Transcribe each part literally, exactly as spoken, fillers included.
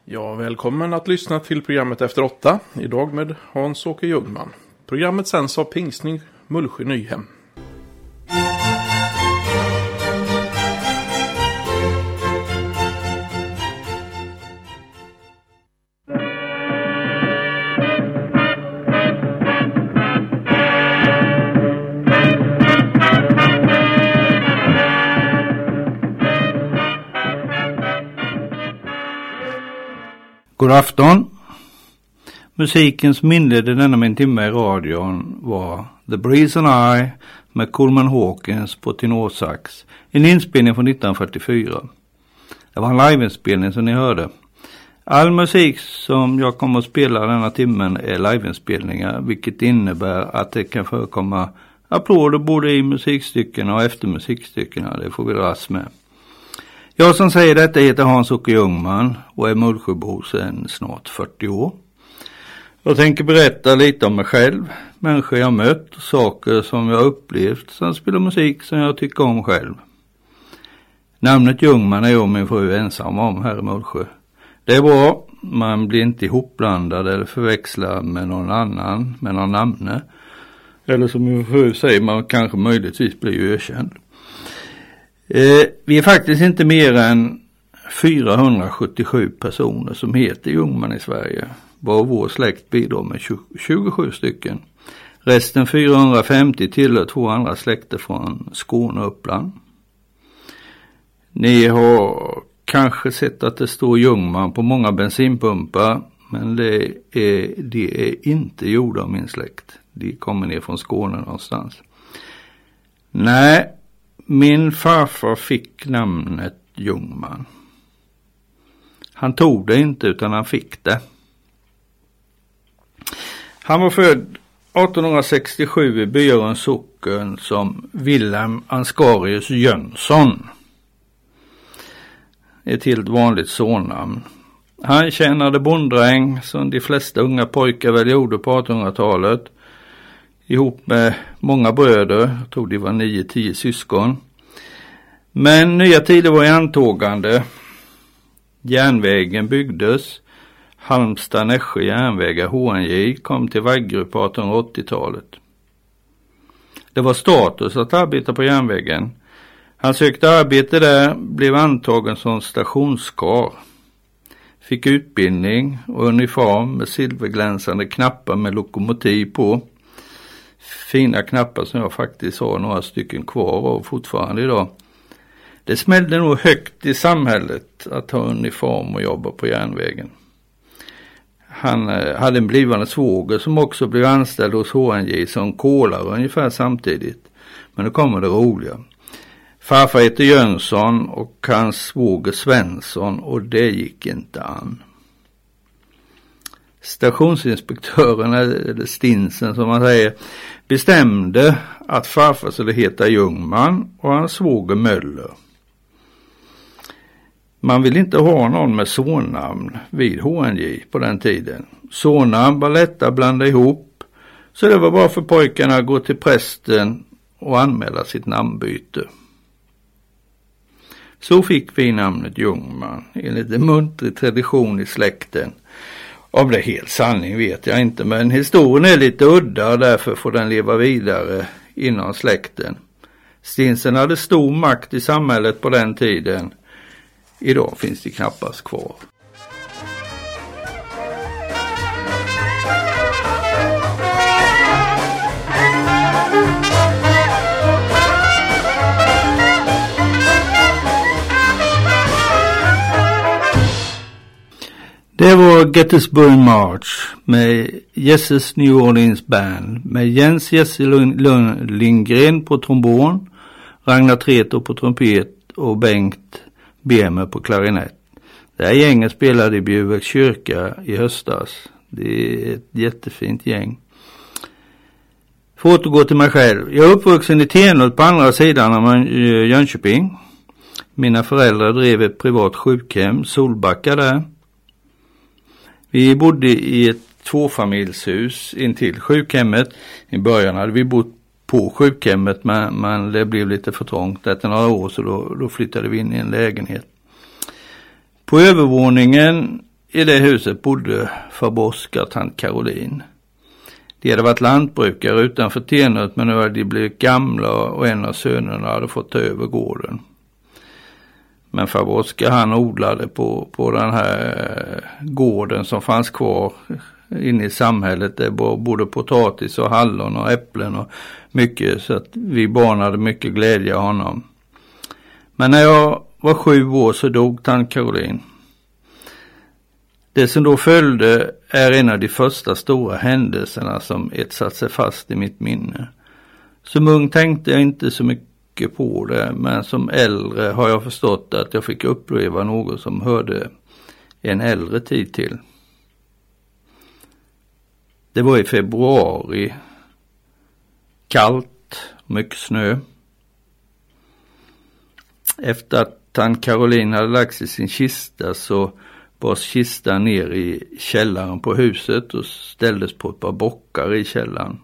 Ja, välkommen att lyssna till programmet Efter åtta. Idag med Hans-Åke Ljungman. Programmet sänds av Pingsning Mullsjö Nyhem. God afton. Musiken som inledde denna min timme i radion var The Breeze and I med Coleman Hawkins på tenorsax. En inspelning från nittonhundrafyrtiofyra. Det var en liveinspelning som ni hörde. All musik som jag kommer att spela denna timmen är liveinspelningar, vilket innebär att det kan förekomma applåder både i musikstyckena och efter musikstyckena. Det får vi dras med. Jag som säger detta heter Hans-Åke Ljungman och är Mullsjöbo sedan snart fyrtio år. Jag tänker berätta lite om mig själv, människor jag mött, saker som jag upplevt, som spelar musik som jag tycker om själv. Namnet Ljungman är jag och min fru ensam om här i Mullsjö. Det är bra, man blir inte ihopblandad eller förväxlad med någon annan, med någon namne. Eller som min fru säger, man kanske möjligtvis blir ökänd. Eh, vi är faktiskt inte mer än fyrahundrasjuttiosju personer som heter Ljungman i Sverige. Bara vår släkt bidrar med tjugosju stycken. Resten fyrahundrafemtio tillhör två andra släkter från Skåne och Uppland. Ni har kanske sett att det står Ljungman på många bensinpumpar, men det är, det är inte gjorda av min släkt. De kommer ner från Skåne någonstans. Nej. Min farfar fick namnet Ljungman. Han tog det inte utan han fick det. Han var född artonhundrasextiosju i Byarens socken som Wilhelm Ansgarius Jönsson. Ett helt vanligt sonnamn. Han tjänade bonddräng som de flesta unga pojkar väl gjorde på artonhundratalet. Ihop med många bröder, jag tror det var nio tio syskon. Men nya tider var i antågande. Järnvägen byggdes. Halmstad-Nässjö järnvägar H N J kom till Vaggeryd på artonhundraåttiotalet. Det var status att arbeta på järnvägen. Han sökte arbete där, blev antagen som stationskar. Fick utbildning och uniform med silverglänsande knappar med lokomotiv på. Fina knappar som jag faktiskt har några stycken kvar av fortfarande idag. Det smällde nog högt i samhället att ha uniform och jobba på järnvägen. Han eh, hade en blivande svåger som också blev anställd hos H N J som kolare ungefär samtidigt. Men nu kommer det roliga. Farfar heter Jönsson och hans svåger Svensson, och det gick inte an. Stationsinspektören, eller stinsen som man säger, bestämde att farfar skulle heta Ljungman och hans svåger Möller. Man vill inte ha någon med sonnamn vid H N J på den tiden. Sonnamn var lätta att blanda ihop, så det var bara för pojkarna att gå till prästen och anmäla sitt namnbyte. Så fick vi namnet Ljungman enligt en muntlig tradition i släkten. Om det är helt sanning vet jag inte, men historien är lite udda och därför får den leva vidare inom släkten. Stinsen hade stor makt i samhället på den tiden. Idag finns det knappast kvar. Det var Gettysburg March med Jesses New Orleans Band med Jens Jesse Lundgren på trombon, Ragnar Treto på trumpet och Bengt Bemer på klarinett. Det här gänget spelade i Bjuveks kyrka i höstas. Det är ett jättefint gäng. För att återgå till mig själv. Jag är uppvuxen i Tenhult på andra sidan av Jönköping. Mina föräldrar drev ett privat sjukhem, Solbacka där. Vi bodde i ett tvåfamiljshus intill sjukhemmet. I början hade vi bott på sjukhemmet, men, men det blev lite för trångt efter några år, så då, då flyttade vi in i en lägenhet. På övervåningen i det huset bodde farbror Oskar och tant Caroline. De hade varit lantbrukare utanför Tenhult, men nu hade de blivit gamla och en av sönerna hade fått ta över gården. Men farbror Oskar, han odlade på, på den här gården som fanns kvar inne i samhället. Det var både potatis och hallon och äpplen och mycket, så att vi barn hade mycket glädje av honom. Men när jag var sju år så dog tant Caroline. Det som då följde är en av de första stora händelserna som etsat sig fast i mitt minne. Som ung tänkte jag inte så mycket på det, men som äldre har jag förstått att jag fick uppleva något som hörde en äldre tid till. Det var i februari, kallt och mycket snö. Efter att tant Caroline hade lagt sig i sin kista så bars kistan ner i källaren på huset och ställdes på ett par bockar i källaren.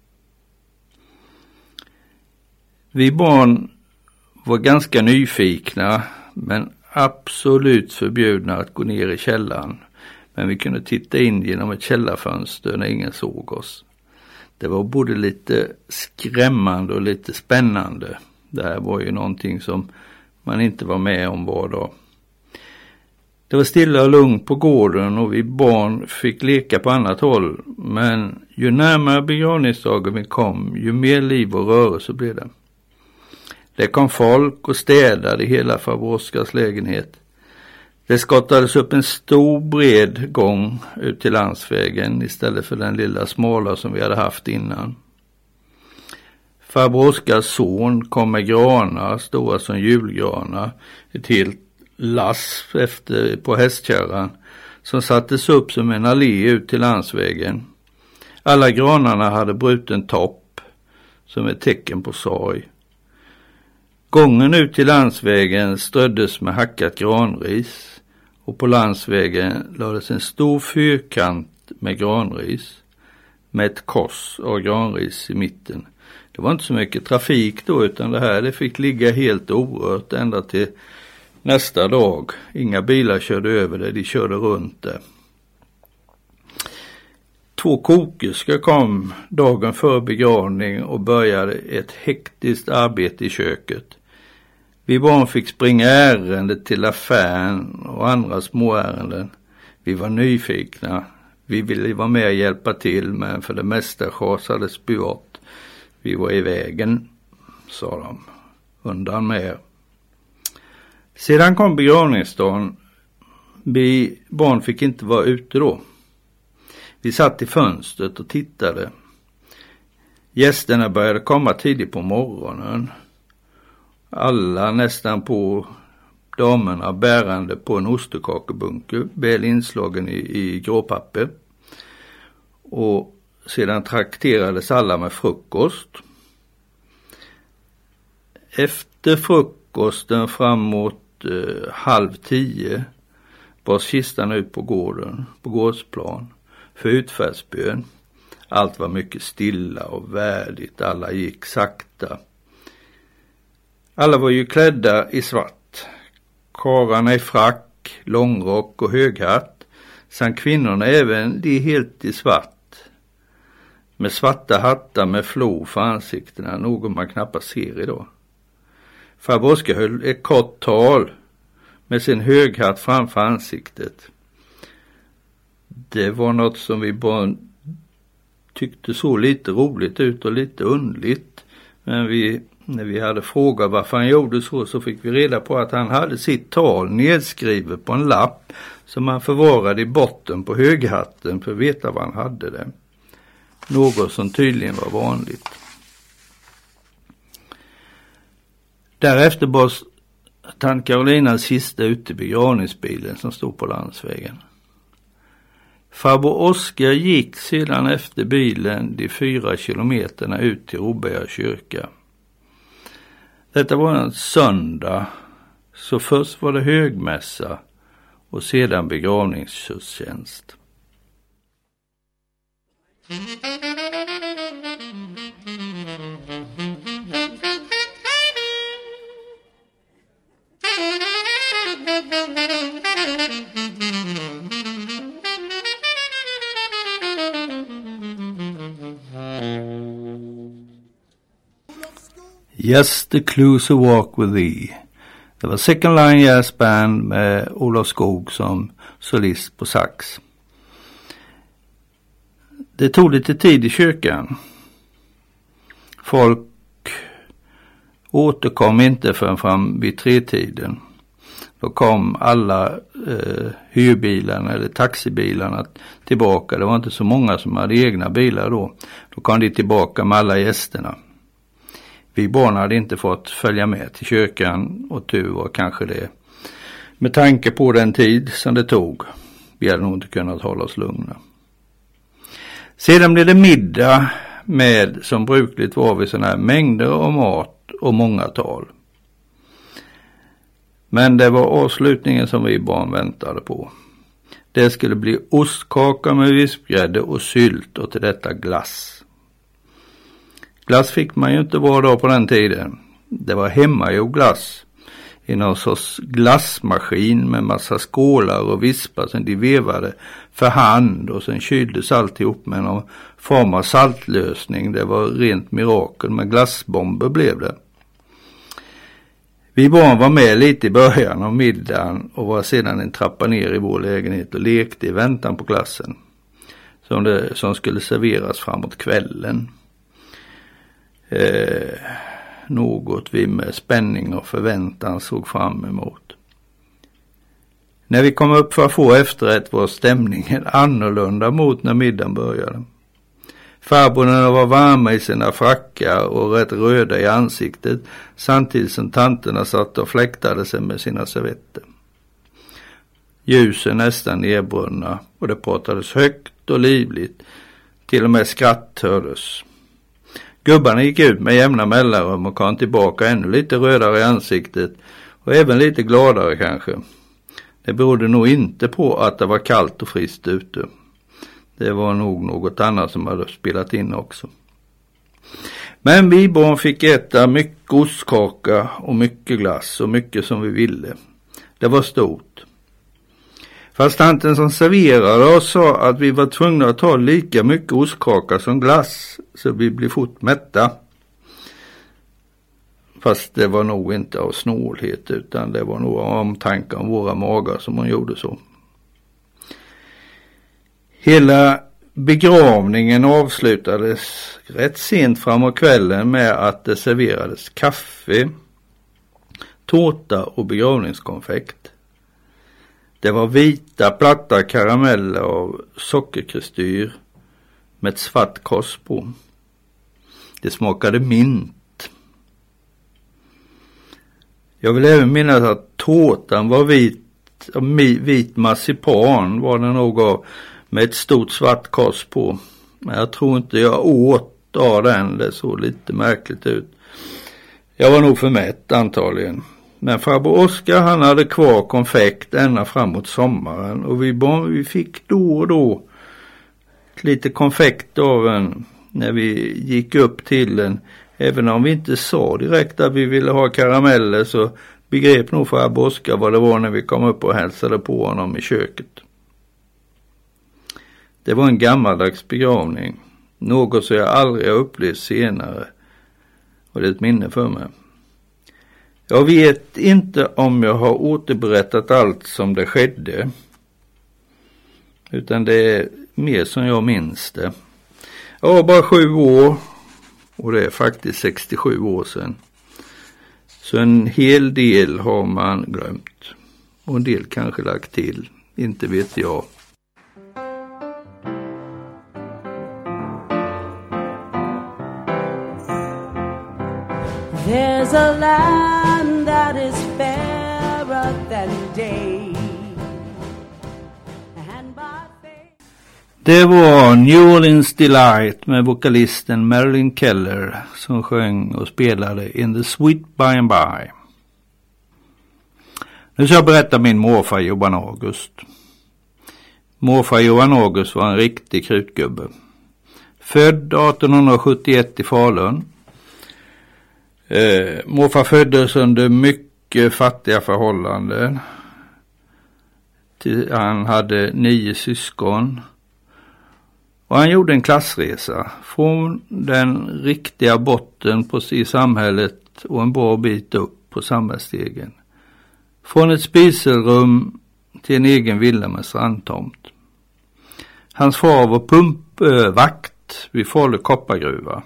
Vi barn var ganska nyfikna, men absolut förbjudna att gå ner i källaren. Men vi kunde titta in genom ett källarfönster när ingen såg oss. Det var både lite skrämmande och lite spännande. Det här var ju någonting som man inte var med om var dag. Det var stilla och lugnt på gården och vi barn fick leka på annat håll. Men ju närmare begravningsdagen vi kom, ju mer liv och rörelse blev det. Det kom folk och städade hela farbror Oskars lägenhet. Det skottades upp en stor bred gång ut till landsvägen istället för den lilla smala som vi hade haft innan. Farbror Oskars son kom med granar, stora som julgranar, ett helt lass efter på hästkärran som sattes upp som en allé ut till landsvägen. Alla granarna hade bruten topp som ett tecken på sorg. Gången ut till landsvägen ströddes med hackat granris och på landsvägen lades en stor fyrkant med granris med ett kors av granris i mitten. Det var inte så mycket trafik då, utan det här det fick ligga helt orört ända till nästa dag. Inga bilar körde över det, de körde runt det. Två kokerskor kom dagen före begravning och började ett hektiskt arbete i köket. Vi barn fick springa ärende till affären och andra små ärenden. Vi var nyfikna. Vi ville vara med och hjälpa till, men för det mesta chasades bort. Vi var i vägen, sa de. Undan med. Sedan kom begravningsdagen. Vi barn fick inte vara ute då. Vi satt i fönstret och tittade. Gästerna började komma tidigt på morgonen. Alla nästan på damerna bärande på en ostekakebunke, väl inslagen i, i gråpapper. Och sedan trakterades alla med frukost. Efter frukosten framåt eh, halv tio bars kistan ut på gården, på gårdsplan, för utfärdsbön. Allt var mycket stilla och värdigt, alla gick sakta. Alla var ju klädda i svart. Karlarna i frack, långrock och höghatt. Samt kvinnorna även de helt i svart. Med svarta hattar med flor för ansiktena, något man knappast ser idag. Farbror Oskar höll ett kort tal med sin höghatt framför ansiktet. Det var något som vi bara tyckte så lite roligt ut och lite underligt. Men vi, när vi hade frågat varför han gjorde så, så fick vi reda på att han hade sitt tal nedskrivet på en lapp som han förvarade i botten på höghatten för att veta vad han hade det. Något som tydligen var vanligt. Därefter bars tant Carolinas sista ute i begravningsbilen som stod på landsvägen. Farbror Oskar gick sedan efter bilen de fyra kilometerna ut till Roberga kyrka. Detta var en söndag, så först var det högmässa och sedan begravningstjänst. Just the closer walk with thee. Det var Second Line Jazz Band med Olof Skog som solist på sax. Det tog lite tid i kyrkan. Folk återkom inte förrän fram vid tretiden. Då kom alla eh, hyrbilarna eller taxibilarna tillbaka. Det var inte så många som hade egna bilar då. Då kom de tillbaka med alla gästerna. Vi barn hade inte fått följa med till kyrkan, och tur var kanske det. Med tanke på den tid som det tog. Vi hade nog inte kunnat hålla oss lugna. Sedan blev det middag med, som brukligt var, vid sådana här mängder av mat och många tal. Men det var avslutningen som vi barn väntade på. Det skulle bli ostkaka med vispgrädde och sylt, och till detta glass. Glass fick man ju inte var dag på den tiden. Det var hemmagjord glass i någon sorts glassmaskin med massa skålar och vispar som de vevade för hand, och sen kyldes alltihop med någon form av saltlösning. Det var rent mirakel, med glassbomber blev det. Vi barn var med lite i början av middagen och var sedan en trappa ner i vår lägenhet och lekte i väntan på glassen som, det, som skulle serveras framåt kvällen. Eh, något vi med spänning och förväntan såg fram emot. När vi kom upp för att få efterrätt var stämningen annorlunda mot när middagen började. Farbrorna var varma i sina frackar och rätt röda i ansiktet, samtidigt som tanterna satt och fläktade sig med sina servetter. Ljusen nästan nedbrunna, och det pratades högt och livligt. Till och med skratt hördes. Gubbarna gick ut med jämna mellanrum och kom tillbaka ännu lite rödare i ansiktet, och även lite gladare kanske. Det berodde nog inte på att det var kallt och friskt ute. Det var nog något annat som hade spelat in också. Men vi barn fick äta mycket ostkaka och mycket glass och mycket som vi ville. Det var stort. Fast tanten som serverade oss sa att vi var tvungna att ta lika mycket ostkaka som glass, så vi blev fort mätta. Fast det var nog inte av snålhet, utan det var nog av omtanke om våra magar som hon gjorde så. Hela begravningen avslutades rätt sent framåt kvällen med att det serverades kaffe, tårta och begravningskonfekt. Det var vita platta karameller av sockerkristyr med ett svart kors på. Det smakade mint. Jag vill även minnas att tårtan var vit, vit marsipan var den nog av, med ett stort svart kors på. Men jag tror inte jag åt av den, det såg lite märkligt ut. Jag var nog för mätt antagligen. Men farbror Oskar, han hade kvar konfekt ända framåt sommaren, och vi, vi fick då och då lite konfekt av en när vi gick upp till den. Även om vi inte sa direkt att vi ville ha karameller, så begrep nog farbror Oskar vad det var när vi kom upp och hälsade på honom i köket. Det var en gammaldags begravning, något som jag aldrig har upplevt senare, och det är ett minne för mig. Jag vet inte om jag har återberättat allt som det skedde, utan det är mer som jag minns det. Jag var bara sju år, och det är faktiskt sextiosju år sedan. Så en hel del har man glömt, och en del kanske lagt till, inte vet jag. There's a land that is fairer than day. And by faith... Det var New Orleans Delight med vokalisten Marilyn Keller som sjöng och spelade In the Sweet By and By. Nu ska jag berätta min morfar Johan August. Morfar Johan August var en riktig krutgubbe. Född arton sjuttioett i Falun. Eh, morfar föddes under mycket fattiga förhållanden. Till, han hade nio syskon. Och han gjorde en klassresa från den riktiga botten på i samhället trappat och en bra bit upp på samhällsstegen. Från ett spiselrum till en egen villa med strandtomt. Hans far var pumpvakt vid Falu koppargruva.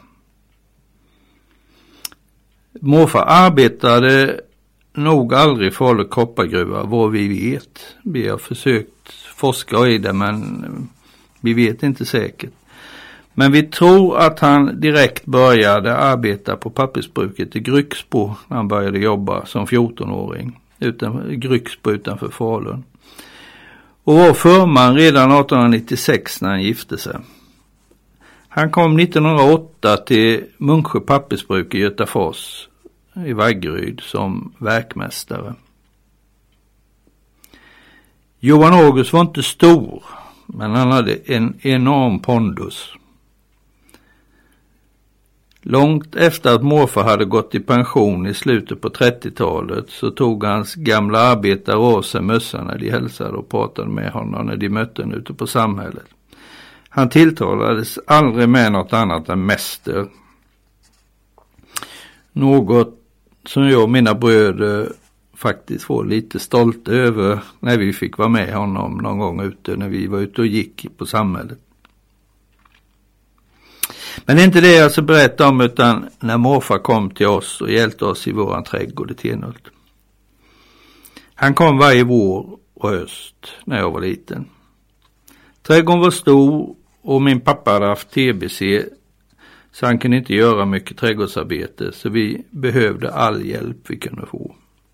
Morfar arbetade nog aldrig Falu koppargruva, vad vi vet. Vi har försökt forska i det, men vi vet inte säkert. Men vi tror att han direkt började arbeta på pappersbruket i Grycksbo när han började jobba som fjortonåring. Utan, Grycksbo utanför Falun. Och var förman redan arton nittiosex när han gifte sig. Han kom nittonhundraåtta till Munksjö pappersbruk i Götafors i Vaggeryd som verkmästare. Johan August var inte stor, men han hade en enorm pondus. Långt efter att morfar hade gått i pension i slutet på trettiotalet så tog hans gamla arbetare av sig mössan när de hälsade och pratade med honom när de mötte honom ute på samhället. Han tilltalades aldrig med något annat än mäster. Något som jag och mina bröder faktiskt var lite stolta över när vi fick vara med honom någon gång ute när vi var ute och gick på samhället. Men det är inte det jag ska berätta om, utan när morfar kom till oss och hjälpte oss i våran trädgård i Tenhult. Han kom varje vår och höst när jag var liten. Trädgården var stor och min pappa hade haft T B C så han kunde inte göra mycket trädgårdsarbete, så vi behövde all hjälp vi kunde få.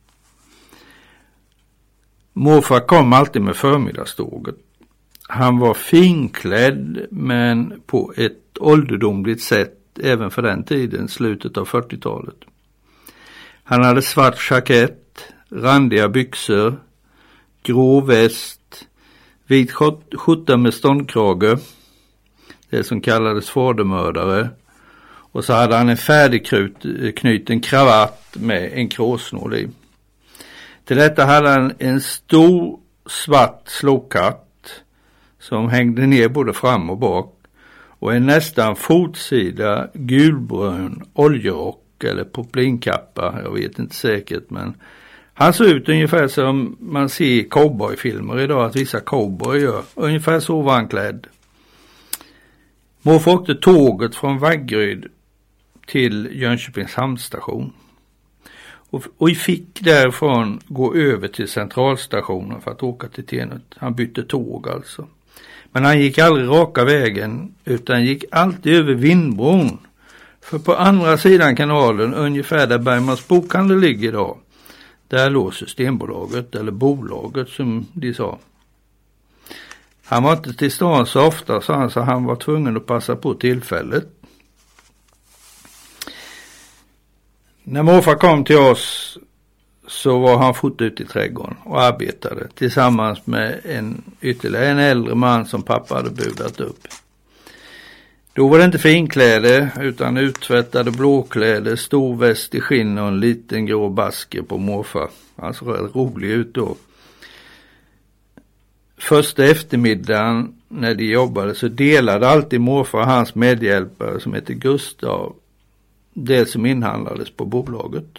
Morfar kom alltid med förmiddagståget. Han var finklädd men på ett ålderdomligt sätt även för den tiden, slutet av fyrtiotalet. Han hade svart jackett, randiga byxor, grå väst, vit skjorta med ståndkrage, det som kallades fadermördare, och så hade han en färdigknuten kravatt med en kråsnål i. Till detta hade han en stor svart slåkatt som hängde ner både fram och bak och en nästan fotsida gulbrun oljerock eller poplinkappa, jag vet inte säkert, men han såg ut ungefär som man ser i cowboyfilmer idag att vissa cowboy gör, ungefär så var han klädd. Morfar åkte tåget från Vaggeryd till Jönköpings hamnstation. Och, och vi fick därifrån gå över till centralstationen för att åka till Tenhult. Han bytte tåg alltså. Men han gick aldrig raka vägen utan gick alltid över Vindbron. För på andra sidan kanalen, ungefär där Bergmans bokhandel ligger idag, där låg Systembolaget eller bolaget som de sa. Han var inte till stan så ofta, så han, så han var tvungen att passa på tillfället. När morfar kom till oss så var han fort ut i trädgården och arbetade tillsammans med en ytterligare en äldre man som pappa hade budat upp. Då var det inte finkläder utan uttvättade blåkläder, stor väst i skinn och en liten grå basker på morfar. Han såg rätt rolig ut då. Första eftermiddagen när de jobbade så delade alltid morfar och hans medhjälpare som heter Gustav det som inhandlades på bolaget.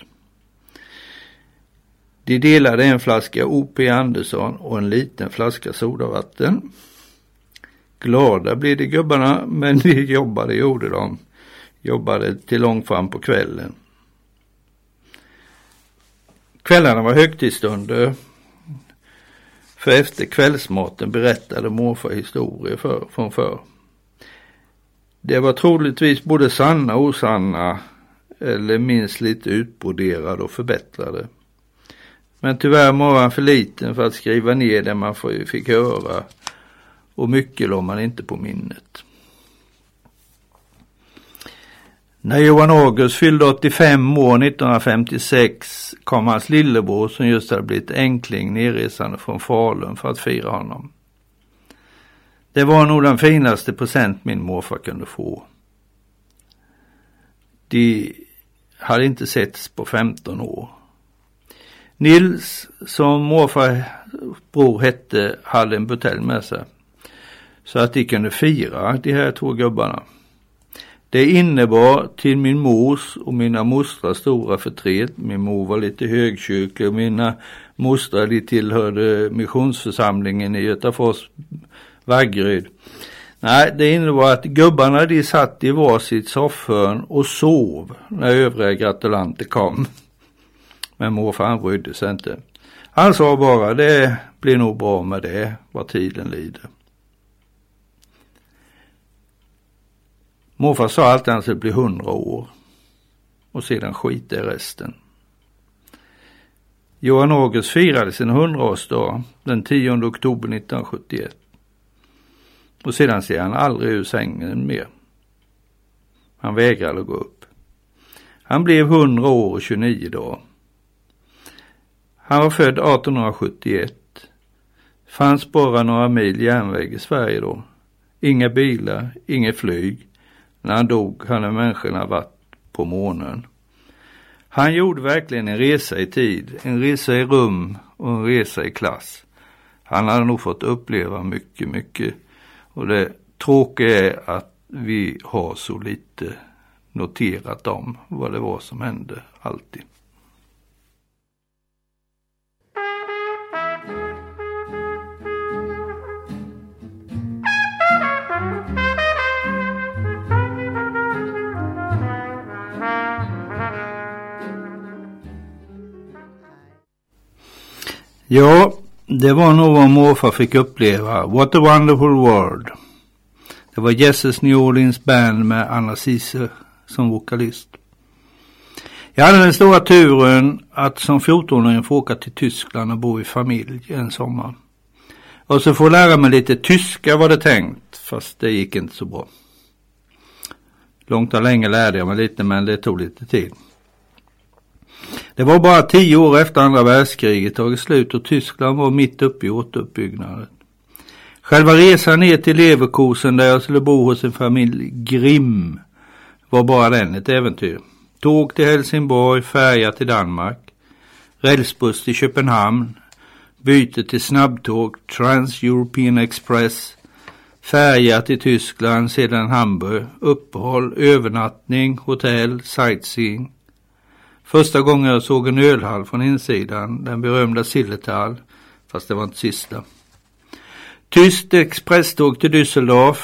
De delade en flaska O P Andersson och en liten flaska sodavatten. Glada blev de gubbarna, men de jobbade gjorde de. Jobbade till långt fram på kvällen. Kvällarna var högtidsstunder. För efter kvällsmaten berättade morfar historier för, från förr. Det var troligtvis både sanna och osanna, eller minst lite utbroderade och förbättrade. Men tyvärr var han för liten för att skriva ner det man fick höra, och mycket låg man inte på minnet. När Johan August fyllde åttiofem år nittonhundrafemtiosex kom hans lillebror som just hade blivit enkling nerresande från Falun för att fira honom. Det var nog den finaste present min morfar kunde få. De hade inte setts på femton år. Nils, som morfar bror hette, hade en butelj med sig så att de kunde fira de här två gubbarna. Det innebar till min mors och mina mostrars stora förtret. Min mor var lite högkyrklig och mina mostrar de tillhörde missionsförsamlingen i Götafors Vaggeryd. Nej, det innebar att gubbarna de satt i varsitt soffhörn och sov när övriga gratulanter kom. Men morfar han brydde sig inte. Han sa bara, det blir nog bra med det vad tiden lider. Morfar sa alltid att han skulle bli hundra år. Och sedan skita i resten. Johan August firade sin hundraårsdag den tionde oktober nittonhundrasjuttioett. Och sedan ser han aldrig ur sängen mer. Han vägrade gå upp. Han blev hundra år och tjugonio dagar. Han var född arton sjuttioett. Fanns bara några mil järnväg i Sverige då. Inga bilar, inget flyg. När han dog hade människorna varit på månen. Han gjorde verkligen en resa i tid, en resa i rum och en resa i klass. Han hade nog fått uppleva mycket, mycket. Och det tråkiga är att vi har så lite noterat om vad det var som hände alltid. Ja, det var nog vad morfar fick uppleva. What a wonderful world. Det var Jesses New Orleans Band med Anna Cise som vokalist. Jag hade den stora turen att som fjortonåring få åka till Tyskland och bo i familj en sommar. Och så få lära mig lite tyska var det tänkt, fast det gick inte så bra. Långt och länge lärde jag mig lite, men det tog lite tid. Det var bara tio år efter andra världskriget tagit slut och Tyskland var mitt uppe i återuppbyggnaden. Själva resan ner till Leverkusen där jag skulle bo hos en familj Grimm var bara den ett äventyr. Tåg till Helsingborg, färja till Danmark, rälsbuss till Köpenhamn, byte till snabbtåg, Trans-European Express, färja till Tyskland, sedan Hamburg, uppehåll, övernattning, hotell, sightseeing. Första gången jag såg en ölhall från insidan, den berömda Zillertal, fast det var inte sista. Tyst expresståg till Düsseldorf.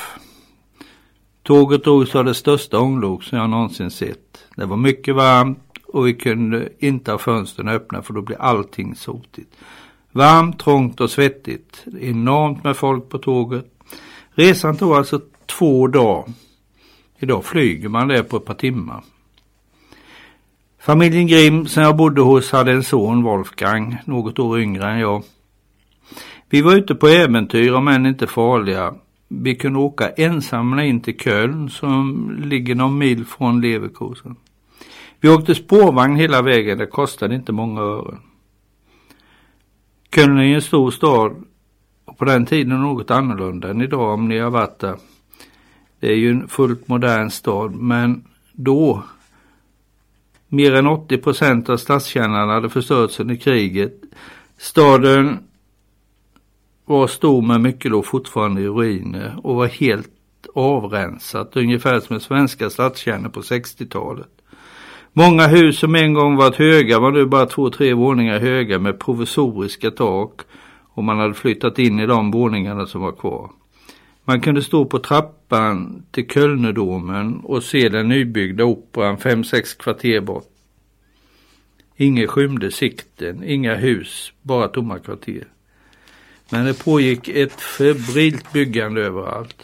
Tåget drogs av det största ånglok som jag någonsin sett. Det var mycket varmt och vi kunde inte ha fönstren öppna för då blev allting sotigt. Varmt, trångt och svettigt. Enormt med folk på tåget. Resan tog alltså två dagar. Idag flyger man där på ett par timmar. Familjen Grimm som jag bodde hos hade en son, Wolfgang, något år yngre än jag. Vi var ute på äventyr om än inte farliga. Vi kunde åka ensamma in till Köln som ligger någon mil från Leverkusen. Vi åkte spårvagn hela vägen, det kostade inte många ören. Köln är en stor stad och på den tiden något annorlunda än idag om ni har varit där. Det är ju en fullt modern stad, men då mer än åttio procent av stadskärnan hade förstörts under kriget. Staden var stor med mycket då fortfarande i ruiner och var helt avrensat, ungefär som svenska stadskärnor på sextiotalet. Många hus som en gång varit höga var nu bara två, tre våningar höga med provisoriska tak och man hade flyttat in i de våningarna som var kvar. Man kunde stå på trappan till Kölnedomen och se den nybyggda operan fem sex kvarter bort. Inget skymde sikten, inga hus, bara tomma kvarter. Men det pågick ett febrilt byggande överallt.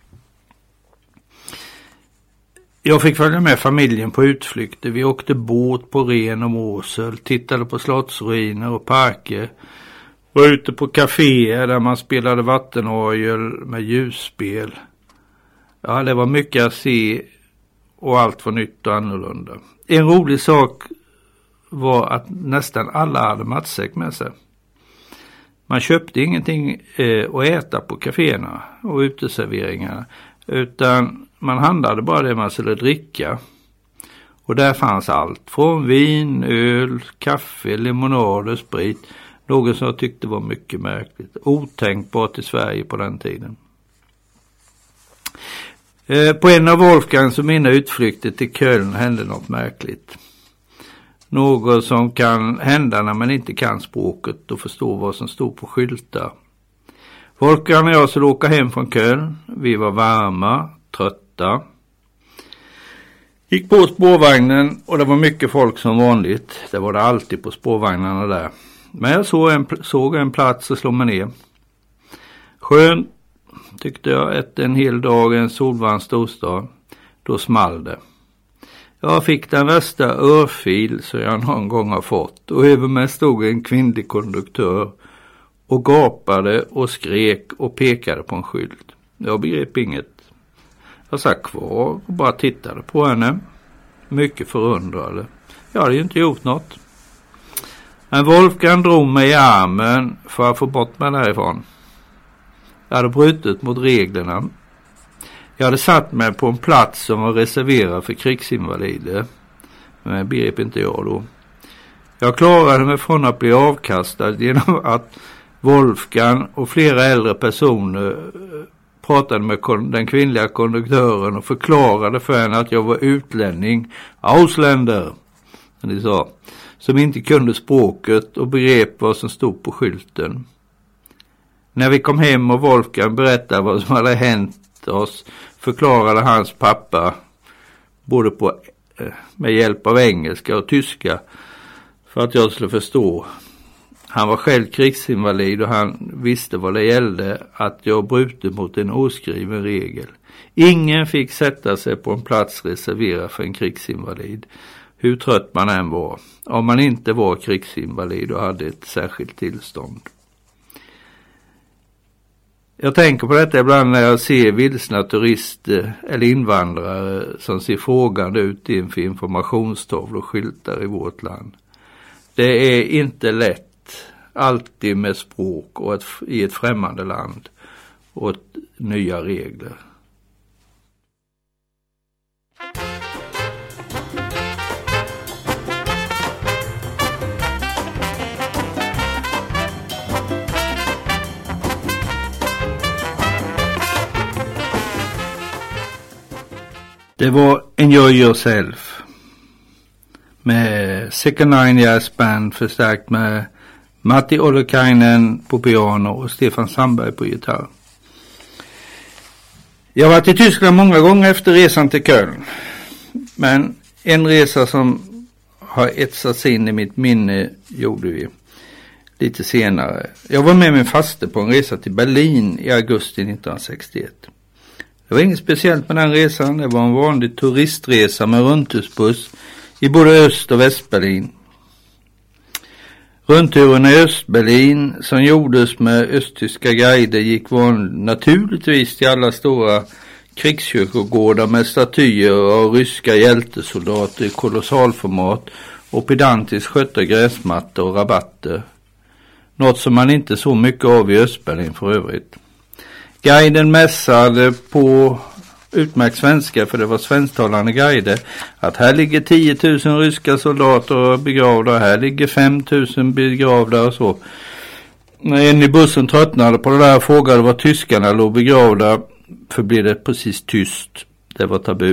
Jag fick följa med familjen på utflykter. Vi åkte båt på Ren och Mosel, tittade på slottsruiner och parker. Var ute på kaféer där man spelade vattenorgel med ljusspel. Ja, det var mycket att se och allt var nytt och annorlunda. En rolig sak var att nästan alla hade matsäck med sig. Man köpte ingenting eh, att äta på kaféerna och uteserveringarna, utan man handlade bara det man skulle dricka. Och där fanns allt från vin, öl, kaffe, limonad och sprit. Något som jag tyckte var mycket märkligt. Otänkbart i Sverige på den tiden. Eh, på en av Wolfgangs och mina utflykter till Köln hände något märkligt. Något som kan hända när man inte kan språket och förstår vad som står på skyltar. Wolfgang och jag skulle åka hem från Köln. Vi var varma, trötta. Gick på spårvagnen och det var mycket folk som vanligt. Det var det alltid på spårvagnarna där. Men jag såg en, såg en plats och slog mig ner. Skön tyckte jag, ett en hel dag en solvarm storstad. Då small det. Jag fick den värsta örfil så jag någon gång har fått. Och över mig stod en kvinnlig konduktör och gapade och skrek och pekade på en skylt. Jag begrep inget. Jag satt kvar och bara tittade på henne. Mycket förundrade. Jag hade ju inte gjort något. Men Wolfgang drog mig i armen för att få bort mig därifrån. Jag hade brutit mot reglerna. Jag hade satt mig på en plats som var reserverad för krigsinvalider. Men det begrep inte jag då. Jag klarade mig från att bli avkastad genom att Wolfgang och flera äldre personer pratade med den kvinnliga konduktören och förklarade för henne att jag var utlänning, ausländer, som de sa, som inte kunde språket och begrep vad som stod på skylten. När vi kom hem och Wolfgang berättade vad som hade hänt oss förklarade hans pappa både på, med hjälp av engelska och tyska för att jag skulle förstå. Han var själv krigsinvalid och han visste vad det gällde, att jag brutit mot en oskriven regel. Ingen fick sätta sig på en plats reserverad för en krigsinvalid, hur trött man än var, om man inte var krigsinvalid och hade ett särskilt tillstånd. Jag tänker på detta ibland när jag ser vilsna turister eller invandrare som ser frågande ut inför informationstavlor och skyltar i vårt land. Det är inte lätt alltid med språk och ett, i ett främmande land och ett, nya regler. Det var Enjoy Yourself med Second Nine Jazz Band förstärkt med Matti Ollikainen på piano och Stefan Sandberg på gitarr. Jag har varit i Tyskland många gånger efter resan till Köln. Men en resa som har etsats in i mitt minne gjorde vi lite senare. Jag var med min faste på en resa till Berlin i augusti nittonhundrasextioett. Det var inget speciellt med den resan. Det var en vanlig turistresa med rundhusbuss i både Öst- och Västberlin. Rundturen i Östberlin som gjordes med östtyska guider gick van naturligtvis till alla stora krigskyrkogårdar med statyer av ryska hjältesoldater i kolossalformat och pedantiskt skötta gräsmattor och rabatter. Något som man inte så mycket av i Östberlin för övrigt. Guiden mässade på utmärkt svenska, för det var svensktalande guider, att här ligger tio tusen ryska soldater begravda, här ligger fem tusen begravda och så. När en i bussen tröttnade på det där och frågade var tyskarna låg begravda, för blev det precis tyst. Det var tabu.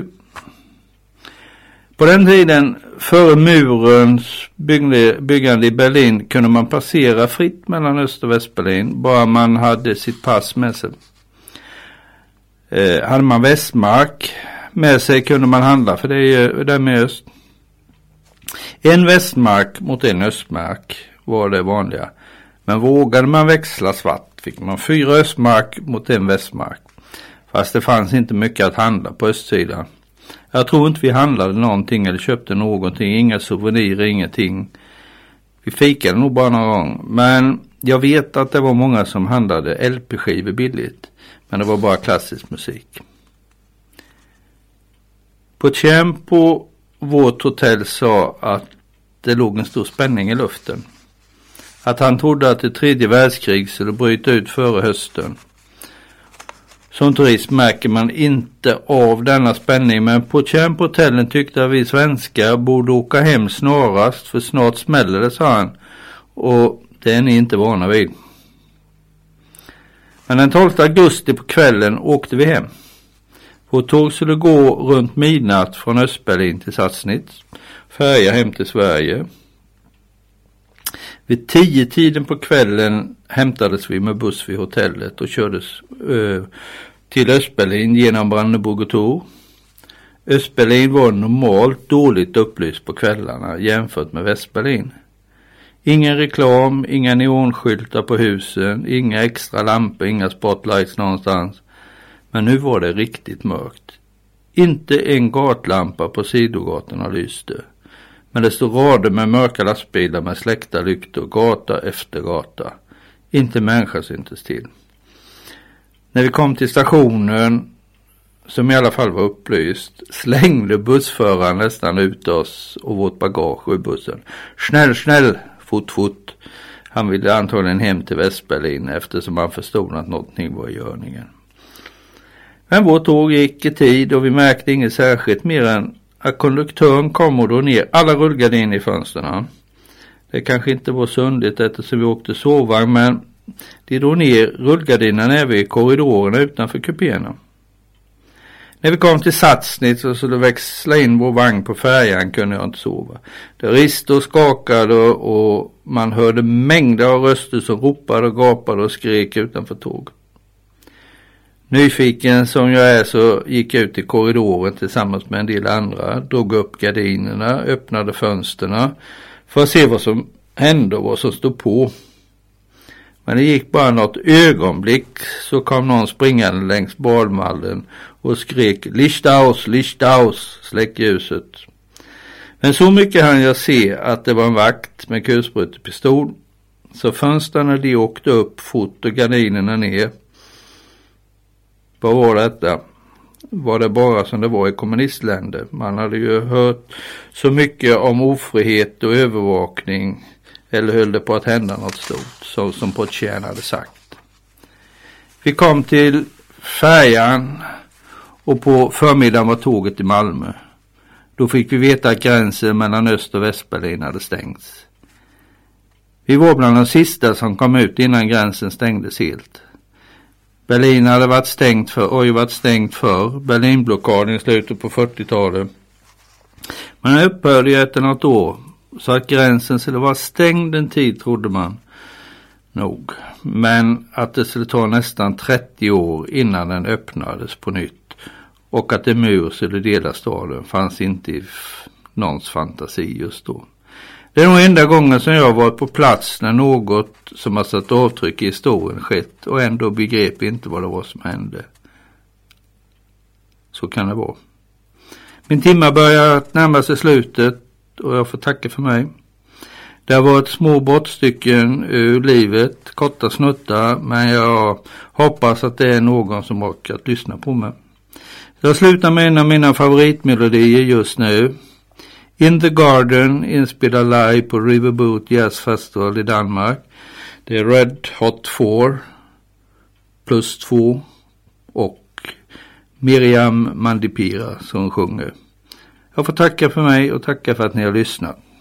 På den tiden, före murens byggande i Berlin, kunde man passera fritt mellan Öst- och Västberlin, bara man hade sitt pass med sig. Eh, hade man Västmark med sig kunde man handla, för det är där med öst. En Västmark mot en Östmark var det vanliga. Men vågade man växla svart fick man fyra Östmark mot en Västmark. Fast det fanns inte mycket att handla på östsidan. Jag tror inte vi handlade någonting eller köpte någonting. Inga souvenirer, ingenting. Vi fikade nog bara någon gång. Men jag vet att det var många som handlade L P-skivor billigt. Men det var bara klassisk musik. Pochen på vårt hotell sa att det låg en stor spänning i luften. Att han trodde att det tredje världskrig skulle bryta ut före hösten. Som turist märker man inte av denna spänning, men Pochen på hotellen tyckte att vi svenskar borde åka hem snarast, för snart smäller det, sa han. Och det är ni inte vana vid. Men den tolfte augusti på kvällen åkte vi hem. Vårt tåg skulle gå runt midnatt från Östberlin till Sassnitz. Färja hem till Sverige. Vid tio tiden på kvällen hämtades vi med buss vid hotellet och kördes eh, till Östberlin genom Brandenburg och Tor. Östberlin var normalt dåligt upplyst på kvällarna jämfört med Västberlin. Ingen reklam, inga neonskyltar på husen, inga extra lampor, inga spotlights någonstans. Men nu var det riktigt mörkt. Inte en gatlampa på sidogatorna lyste. Men det stod rader med mörka lastbilar med släckta lyktor, gata efter gata. Inte människa syntes till. När vi kom till stationen, som i alla fall var upplyst, slängde bussföraren nästan ut oss och vårt bagage i bussen. Snäll, snäll, fort, fort. Han ville antagligen hem till Västberlin eftersom han förstod att någonting var i görningen. Men vårt tåg gick i tid och vi märkte inget särskilt mer än att konduktören kom och drog ner alla rullgardiner i fönsterna. Det kanske inte var så underligt eftersom vi åkte sovvagn, men de drog ner rullgardinerna även i korridorerna utanför kupéerna. När vi kom till Sassnitz och skulle växla in vår vagn på färjan kunde jag inte sova. Det riste och skakade och man hörde mängder av röster som ropade och gapade och skrek utanför tåget. Nyfiken som jag är så gick jag ut i korridoren tillsammans med en del andra, drog upp gardinerna, öppnade fönsterna för att se vad som hände och vad som stod på. Men det gick bara något ögonblick så kom någon springande längs badmallen och skrek Lichtaus, Lichtaus, släck ljuset. Men så mycket hann jag se att det var en vakt med kulsprutepistol, så fönsterna de åkte upp fort och gardinerna ner. Vad var detta? Var det bara som det var i kommunistländer? Man hade ju hört så mycket om ofrihet och övervakning, eller höll det på att hända något stort, så som Portier hade sagt. Vi kom till färjan och på förmiddagen var tåget i Malmö. Då fick vi veta att gränsen mellan Öst- och Västberlin hade stängts. Vi var bland de sista som kom ut innan gränsen stängdes helt. Berlin hade varit stängt för, oj, varit stängt för Berlinblockaden i slutet på fyrtiotalet. Men det upphörde ju efter något år, så att gränsen skulle vara stängd en tid trodde man nog. Men att det skulle ta nästan trettio år innan den öppnades på nytt. Och att en mur skulle dela staden fanns inte i någons fantasi just då. Det är nog enda gången som jag har varit på plats när något som har satt avtryck i historien skett och ändå begrep inte vad det var som hände. Så kan det vara. Min timme börjar närma sig slutet och jag får tacka för mig. Det har varit små brottstycken ur livet, korta snuttar, men jag hoppas att det är någon som har orkat lyssna på mig. Jag slutar med en av mina favoritmelodier just nu. In the Garden, inspelad live på Riverboat Jazz Festival i Danmark. Det är Red Hot fyra plus två och Miriam Mandipira som sjunger. Jag får tacka för mig och tacka för att ni har lyssnat.